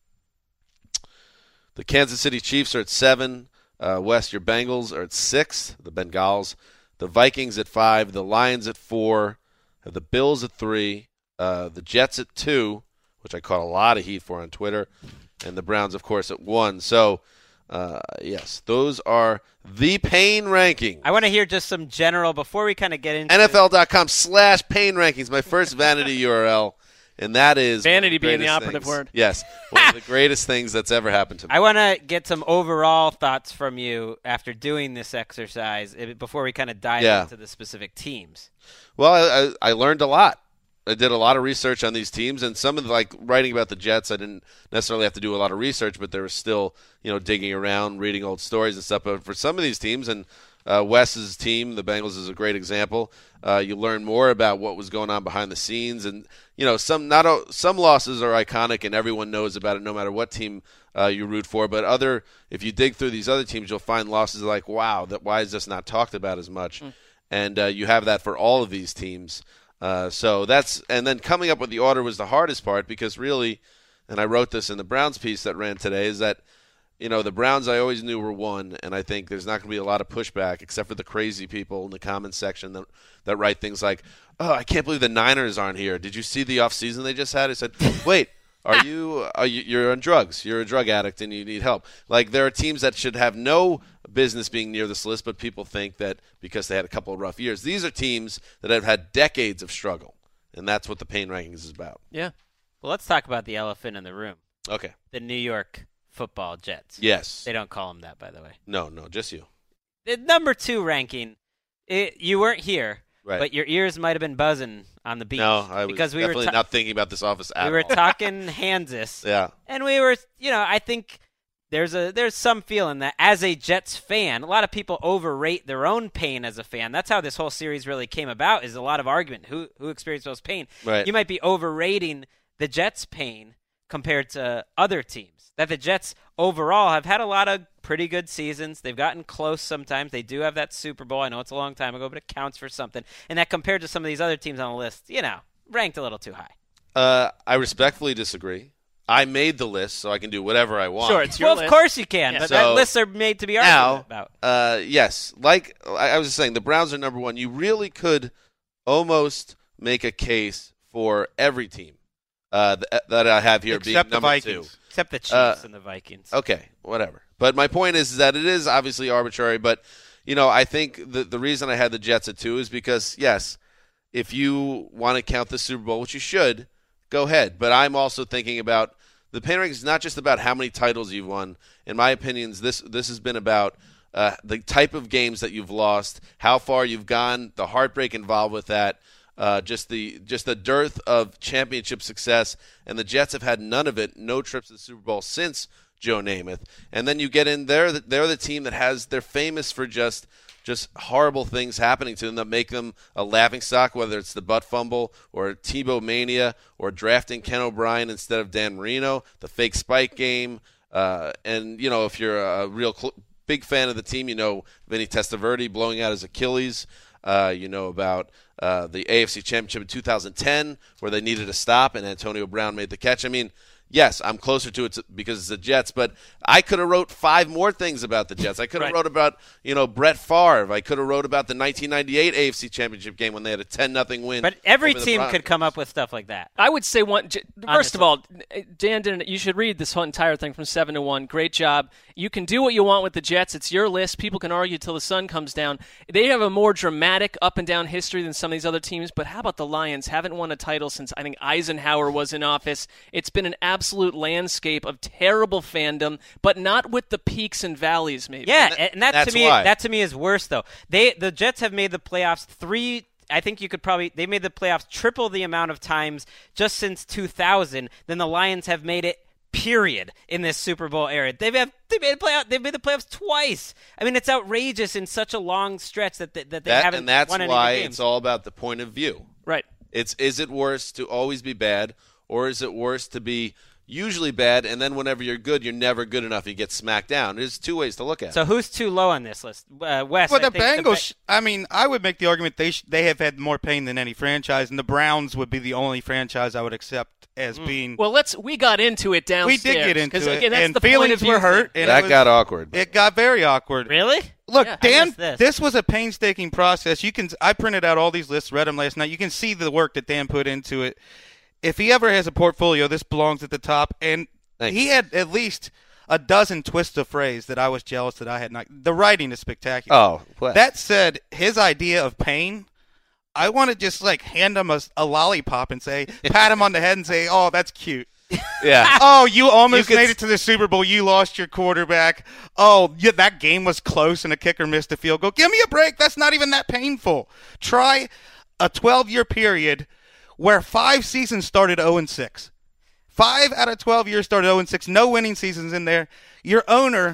The Kansas City Chiefs are at seven. Uh, Wes, your Bengals are at six, the Bengals. The Vikings at five. The Lions at four. The Bills at three. Uh, the Jets at two, which I caught a lot of heat for on Twitter. And the Browns, of course, at one. So, uh, yes, those are the pain rankings. I want to hear just some general before we kind of get into N F L dot com slash pain rankings, my first vanity U R L. And that is vanity the being the operative things. word. Yes, one of the greatest things that's ever happened to me. I want to get some overall thoughts from you after doing this exercise before we kind of dive yeah. into the specific teams. Well, I, I learned a lot. I did a lot of research on these teams, and some of the, like writing about the Jets, I didn't necessarily have to do a lot of research, but there was still, you know, digging around, reading old stories and stuff. But for some of these teams, and uh, Wes's team, the Bengals, is a great example. Uh, you learn more about what was going on behind the scenes, and you know, some not some losses are iconic, and everyone knows about it, no matter what team uh, you root for. But other, if you dig through these other teams, you'll find losses like, wow, that why is this not talked about as much? Mm. And uh, you have that for all of these teams. Uh, so that's, and then coming up with the order was the hardest part, because really, and I wrote this in the Browns piece that ran today, is that, you know, the Browns I always knew were one, and I think there's not going to be a lot of pushback, except for the crazy people in the comments section that, that write things like, oh, I can't believe the Niners aren't here. Did you see the offseason they just had? I said, wait, are you, are you, you're on drugs. You're a drug addict and you need help. Like, there are teams that should have no business being near this list, but people think that because they had a couple of rough years. These are teams that have had decades of struggle, and that's what the pain rankings is about. Yeah. Well, let's talk about the elephant in the room. Okay. The New York Football Jets. Yes. They don't call them that, by the way. No, no, just you. The number two ranking, it, you weren't here, right, but your ears might have been buzzing on the beach. No, I was because we definitely were ta- not thinking about this office at all. We were talking Kansas. Yeah. And we were, you know, I think there's a there's some feeling that as a Jets fan, a lot of people overrate their own pain as a fan. That's how this whole series really came about, is a lot of argument. Who who experienced most pain? Right. You might be overrating the Jets' pain compared to other teams. That the Jets overall have had a lot of pretty good seasons. They've gotten close sometimes. They do have that Super Bowl. I know it's a long time ago, but it counts for something. And that compared to some of these other teams on the list, you know, ranked a little too high. Uh, I respectfully disagree. I made the list, so I can do whatever I want. Sure, it's your well, list. of course you can, Yeah. but So, that lists are made to be argued now, about. Uh, yes, like I was just saying, the Browns are number one. You really could almost make a case for every team uh, th- that I have here Except being the number Vikings. two. Except the Chiefs Uh, and the Vikings. Okay, whatever. But my point is, is that it is obviously arbitrary, but, you know, I think the, the reason I had the Jets at two is because, yes, if you want to count the Super Bowl, which you should, go ahead. But I'm also thinking about the pain ranking is not just about how many titles you've won. In my opinions, this this has been about uh, the type of games that you've lost, how far you've gone, the heartbreak involved with that, uh, just the just the dearth of championship success. And the Jets have had none of it, no trips to the Super Bowl since Joe Namath. And then you get in there, they're the team that has, they're famous for just just horrible things happening to them that make them a laughingstock, whether it's the butt fumble or Tebow mania or drafting Ken O'Brien instead of Dan Marino, the fake spike game. Uh, and, you know, if you're a real cl- big fan of the team, you know Vinny Testaverde blowing out his Achilles. Uh, you know about uh, the A F C Championship in two thousand ten where they needed a stop and Antonio Brown made the catch. I mean, yes, I'm closer to it because it's the Jets, but I could have wrote five more things about the Jets. I could have Right. wrote about, you know, Brett Favre. I could have wrote about the nineteen ninety-eight A F C Championship game when they had a ten nothing win. But every over the team Broncos. could come up with stuff like that. I would say one. j- First Honestly. of all, Dan didn't. You should read this whole entire thing from seven to one. Great job. You can do what you want with the Jets. It's your list. People can argue till the sun comes down. They have a more dramatic up and down history than some of these other teams. But how about the Lions? Haven't won a title since I think Eisenhower was in office. It's been an absolute absolute landscape of terrible fandom, but not with the peaks and valleys, maybe. Yeah, And th- and that that's to me, why. that to me is worse though. They the Jets have made the playoffs three. I think you could probably they made the playoffs triple the amount of times just since two thousand than the Lions have made it. Period in this Super Bowl era. They've have, they made a playoff. They've made the playoffs twice. I mean, it's outrageous in such a long stretch that they, that they That, haven't and that's won any why games. it's all about the point of view. Right. It's is it worse to always be bad, or is it worse to be usually bad, and then whenever you're good, you're never good enough. You get smacked down. There's two ways to look at it. So who's too low on this list? Uh, Wes. Well, I the think Bengals. I mean, I would make the argument they sh- they have had more pain than any franchise, and the Browns would be the only franchise I would accept as being. Well, let's. We got into it we downstairs. did get into 'cause, it, again, that's and the point of feelings view were hurt. thing. And that it was, got awkward. It got very awkward. Really? Look, Yeah, I Dan, missed this. this was a painstaking process. You can. I printed out all these lists, read them last night. You can see the work that Dan put into it. If he ever has a portfolio, this belongs at the top. And Thank he you. had at least a dozen twists of phrase that I was jealous that I had not. The writing is spectacular. Oh, what? That said, his idea of pain, I want to just like hand him a, a lollipop and say, pat him on the head and say, "Oh, that's cute." yeah. Oh, you almost You could- made it to the Super Bowl. You lost your quarterback. Oh, yeah, that game was close and a kicker missed a field goal. Give me a break. That's not even that painful. Try a twelve-year period where five seasons started oh and six. Five out of twelve years started oh and six. No winning seasons in there. Your owner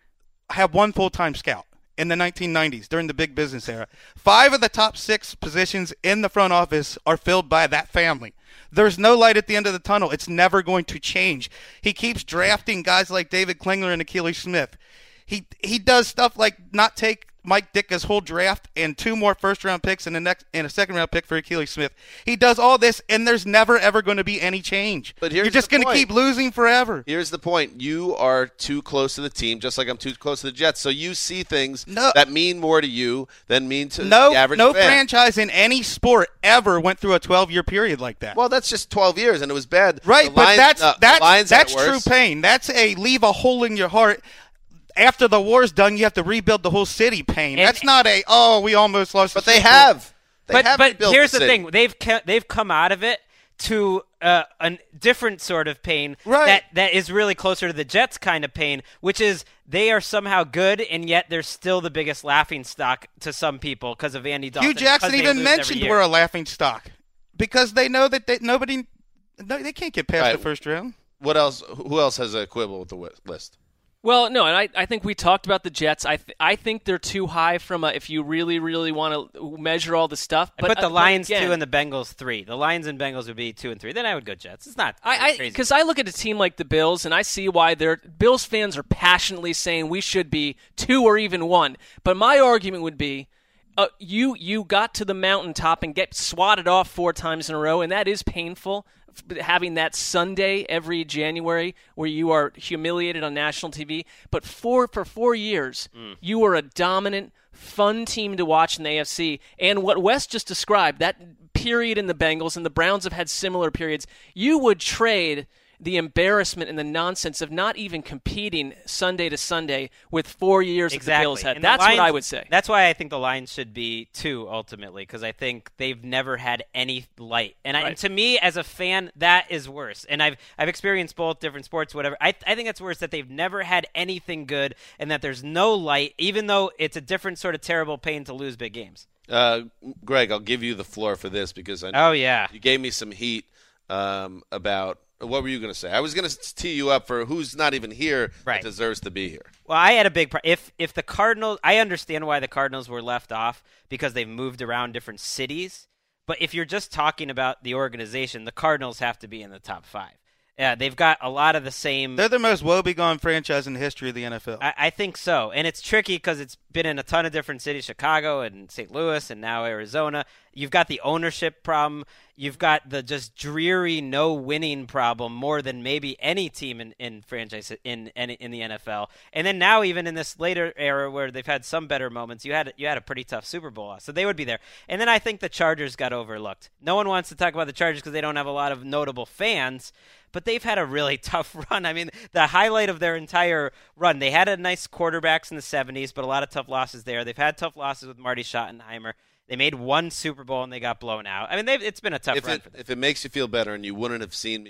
had one full-time scout in the nineteen nineties during the big business era. Five of the top six positions in the front office are filled by that family. There's no light at the end of the tunnel. It's never going to change. He keeps drafting guys like David Klingler and Achilles Smith. He he does stuff like not take Mike Ditka's whole draft and two more first-round picks and a next and a second-round pick for Achilles Smith. He does all this, and there's never ever going to be any change. But here's You're just the going to point. keep losing forever. Here's the point. You are too close to the team, just like I'm too close to the Jets. So you see things No. that mean more to you than mean to No, the average no fan. franchise in any sport ever went through a twelve-year period like that. Well, that's just twelve years, and it was bad. Right, The but Lions- that's uh, the that's Lions had that's it true worse. pain. That's a leave a hole in your heart. After the war's done, you have to rebuild the whole city pain. And- that's not a oh we almost lost. But the they Super Bowl. have. They but have but rebuilt here's the, city. thing: they've ca- they've come out of it to uh, a different sort of pain Right. that that is really closer to the Jets kind of pain, which is they are somehow good and yet they're still the biggest laughing stock to some people because of Andy Dalton. Hugh Jackson because they even lose every mentioned year. we're a laughing stock because they know that they, nobody no, they can't get past Right. the first round. What else? Who else has a quibble with the wi- list? Well, no, and I, I think we talked about the Jets. I th- I think they're too high from a, if you really, really want to measure all the stuff. I But put the uh, but Lions again, two and the Bengals three. The Lions and Bengals would be two and three. Then I would go Jets. It's not I crazy. because I, I look at a team like the Bills and I see why they're Bills fans are passionately saying we should be two or even one. But my argument would be, uh, you you got to the mountaintop and get swatted off four times in a row, and that is painful. Having that Sunday every January where you are humiliated on national T V, but for for four years Mm. you were a dominant, fun team to watch in the A F C. And what Wes just described, that period in the Bengals, and the Browns have had similar periods, you would trade the embarrassment and the nonsense of not even competing Sunday to Sunday with four years exactly. that the Bills had. And the That's Lions- what I would say. That's why I think the Lions should be two ultimately, because I think they've never had any light. And, I, Right. and to me, as a fan, that is worse. And I've I've experienced both different sports, whatever. I I think it's worse that they've never had anything good, and that there's no light, even though it's a different sort of terrible pain to lose big games. Uh, Greg, I'll give you the floor for this because I know Oh yeah. you gave me some heat um, about what were you going to say? I was going to tee you up for who's not even here Right. that deserves to be here. Well, I had a big pro- if if the Cardinals. I understand why the Cardinals were left off because they've moved around different cities. But if you're just talking about the organization, the Cardinals have to be in the top five. Yeah, they've got a lot of the same. They're the most woebegone franchise in the history of the N F L. I, I think so, and it's tricky because it's been in a ton of different cities: Chicago and Saint Louis, and now Arizona. You've got the ownership problem. You've got the just dreary no winning problem more than maybe any team in, in franchise in, in in the N F L. And then now, even in this later era where they've had some better moments, you had you had a pretty tough Super Bowl loss, so they would be there. And then I think the Chargers got overlooked. No one wants to talk about the Chargers because they don't have a lot of notable fans. But they've had a really tough run. I mean, the highlight of their entire run, they had a nice quarterbacks in the seventies, but a lot of tough losses there. They've had tough losses with Marty Schottenheimer. They made one Super Bowl and they got blown out. I mean, they've, it's been a tough If run it, for them. if it makes you feel better and you wouldn't have seen me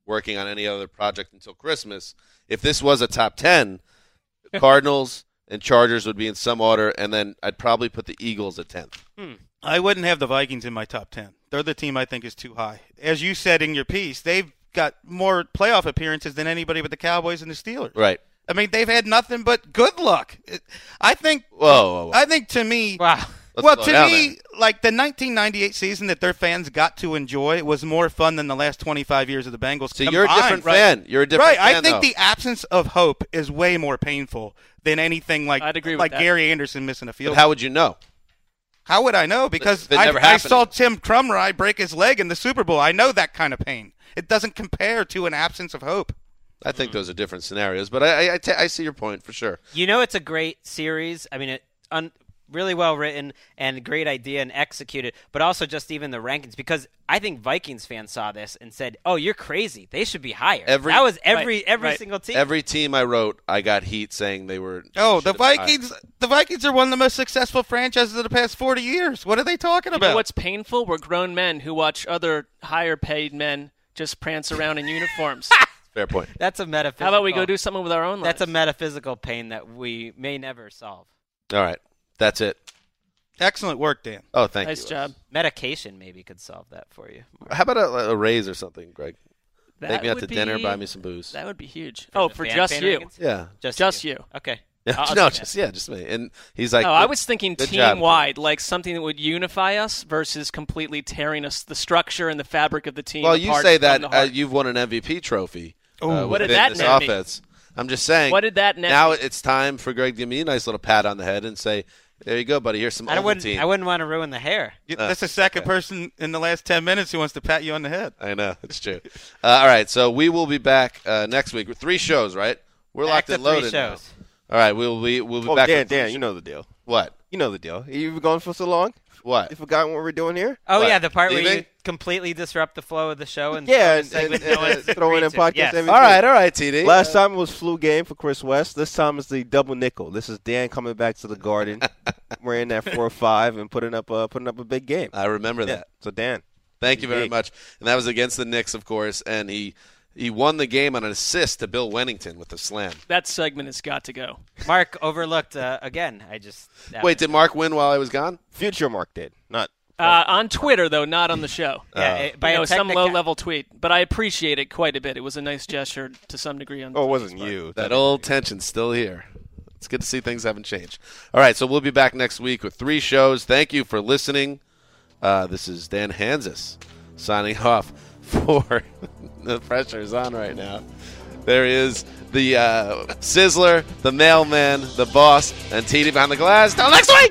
working on any other project until Christmas. If this was a top ten, Cardinals and Chargers would be in some order, and then I'd probably put the Eagles at tenth. Hmm. I wouldn't have the Vikings in my top ten. They're the team I think is too high. As you said in your piece, they've got more playoff appearances than anybody but the Cowboys and the Steelers. Right. I mean, they've had nothing but good luck. I think. Whoa, whoa, whoa. I think to me. Wow. Let's well, slow to down me, there. like the nineteen ninety-eight season that their fans got to enjoy was more fun than the last twenty-five years of the Bengals. So combined, you're a different right? fan. You're a different right. fan, I think though. the absence of hope is way more painful than anything like I'd agree with like that. Gary Anderson missing a field. But how would you know? How would I know? Because If it I, never I happened. saw Tim Crumry break his leg in the Super Bowl. I know that kind of pain. It doesn't compare to an absence of hope. I think those are different scenarios, but I I, I, t- I see your point for sure. You know, it's a great series. I mean, it un- really well written and great idea and executed, but also just even the rankings, because I think Vikings fans saw this and said, "Oh, you're crazy. They should be higher." Every- that was every Right, every right. single team. Every team I wrote, I got heat saying they were. Oh, the should have been Vikings! The Vikings are one of the most successful franchises of the past forty years. What are they talking You about? know what's painful? We're grown men who watch other higher-paid men just prance around in uniforms. high. Fair point. That's a metaphysical. How about we go do something with our own lives? That's a metaphysical pain that we may never solve. All right, that's it. Excellent work, Dan. Oh, thank nice you. job. Medication maybe could solve that for you. How about a, a raise or something, Greg? That Take me out would to be- dinner, buy me some booze. That would be huge. For oh, the for fan just fan you. rankings? Yeah. Just, Just you. Okay. Yeah, I'll- I'll no, do that. just yeah, just me. And he's like, No, I was thinking good job. team-wide, like something that would unify us versus completely tearing us, the structure and the fabric of the team. Well, you apart say from that the uh, heart. you've won an M V P trophy. Uh, What did within that this net mean? offense. I'm just saying. What did that net Now mean? it's time for Greg to give me a nice little pat on the head and say, "There you go, buddy. Here's some I wouldn't. Ovaltine." I wouldn't want to ruin the hair. You- Uh, That's the second okay. person in the last ten minutes who wants to pat you on the head. I know it's true. Uh, all right, so we will be back uh, next week with three shows. Right? We're Back locked to and three loaded now. shows. All right, we'll be we'll be Oh, back. Dan, with three Dan, sh- you know the deal. what? You know the deal. You've been gone for so long. What? You forgotten what we're doing here? Oh What, yeah, the part where leaving? you completely disrupt the flow of the show and Yeah, throw and, the segment and, no and, one's throw in a agreed to. podcast. Yes. every All two right, all right, T D. Last time it was flu game for Chris West. This time it's the double nickel. This is Dan coming back to the Garden, wearing that four or five and putting up a putting up a big game. I remember Yeah. that. So Dan, Thank you very Big. much. And that was against the Knicks, of course, and he he won the game on an assist to Bill Wennington with a slam. That segment has got to go. Mark overlooked uh, again. I just that Wait, was- did Mark win while I was gone? future Mark did not. Uh, on Twitter, though, not on the show. yeah, Uh, it- by you know, a some technica- low-level tweet. But I appreciate it quite a bit. It was a nice gesture to some degree. On Oh, it wasn't Tony's part. you. That old tension's still here. It's good to see things haven't changed. All right, so we'll be back next week with three shows. Thank you for listening. Uh, this is Dan Hansis signing off for the pressure is on right now. There is the uh, Sizzler, the mailman, the boss, and T D behind the glass. Till next week!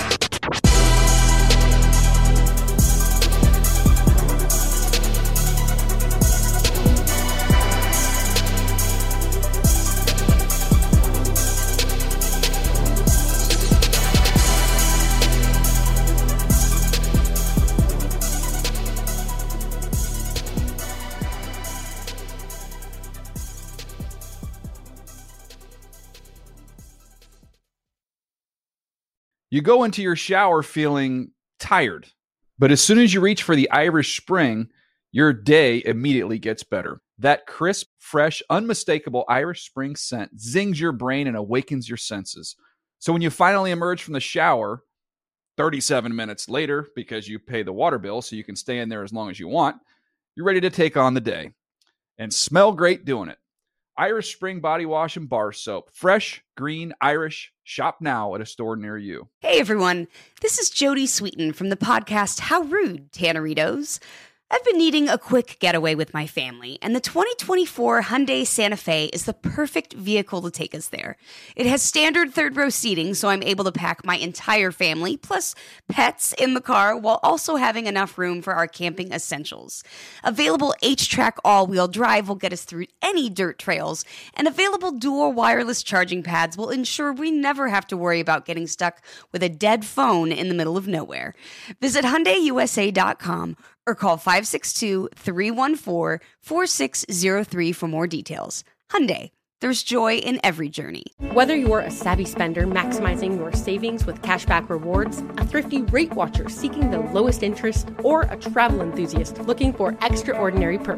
You go into your shower feeling tired, but as soon as you reach for the Irish Spring, your day immediately gets better. That crisp, fresh, unmistakable Irish Spring scent zings your brain and awakens your senses. So when you finally emerge from the shower, thirty-seven minutes later, because you pay the water bill so you can stay in there as long as you want, you're ready to take on the day and smell great doing it. Irish Spring Body Wash and Bar Soap. Fresh, green, Irish. Shop now at a store near you. Hey everyone, this is Jody Sweeten from the podcast How Rude, Tanneritos. I've been needing a quick getaway with my family, and the twenty twenty-four Hyundai Santa Fe is the perfect vehicle to take us there. It has standard third-row seating, so I'm able to pack my entire family, plus pets, in the car, while also having enough room for our camping essentials. Available H-Track all-wheel drive will get us through any dirt trails, and available dual wireless charging pads will ensure we never have to worry about getting stuck with a dead phone in the middle of nowhere. Visit Hyundai U S A dot com or call five six two, three one four, four six zero three for more details. Hyundai, there's joy in every journey. Whether you're a savvy spender maximizing your savings with cashback rewards, a thrifty rate watcher seeking the lowest interest, or a travel enthusiast looking for extraordinary perks,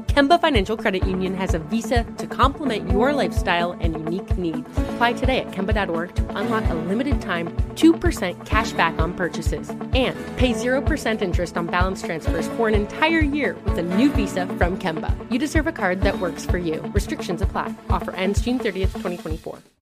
Kemba Financial Credit Union has a visa to complement your lifestyle and unique needs. Apply today at Kemba dot org to unlock a limited time two percent cash back on purchases and pay zero percent interest on balance transfers for an entire year with a new visa from Kemba. You deserve a card that works for you. Restrictions apply. Offer ends June thirtieth, twenty twenty-four.